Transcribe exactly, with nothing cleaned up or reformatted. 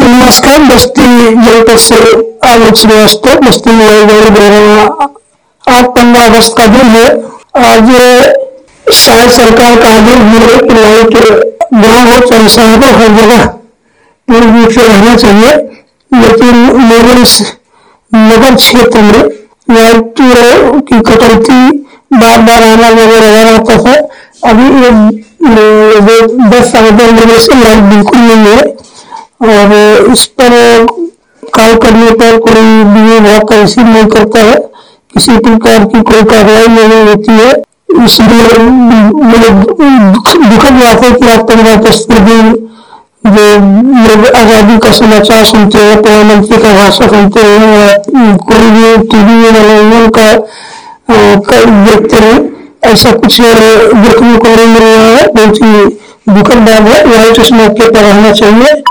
नमस्कार। बस्ती जनपद से आलोक श्रीवास्तव, बस्ती गाड़ी दे रहा हूँ। आज पंद्रह अगस्त का दिन है। आज शायद सरकार का आदेश है कि लाइट गाँव हो चाहे शहर हो, हर जगह पूर्ण रूप से रहना चाहिए। लेकिन मेरे इस नगर क्षेत्र में लाइट की कटौती बार बार आना वगैरह रहता था। अभी दस साल पहले से लाइट बिल्कुल नहीं है और इस पर कॉल करने पर कोई विभाग का रिसीव नहीं करता है, किसी प्रकार की कोई कार्रवाई नहीं होती है। इसलिए मुझे दुखद बात है कि आज पंद्रह अगस्त के दिन जो लोग आज़ादी का समाचार सुनते हैं, प्रधानमंत्री का भाषण सुनते हैं, कोई भी टीवी में मनोरंजन का देखते हैं, ऐसा कुछ देखने को नहीं मिल रहा है। बहुत ही दुखद बात है। लाइट इस मौके पर रहना चाहिए।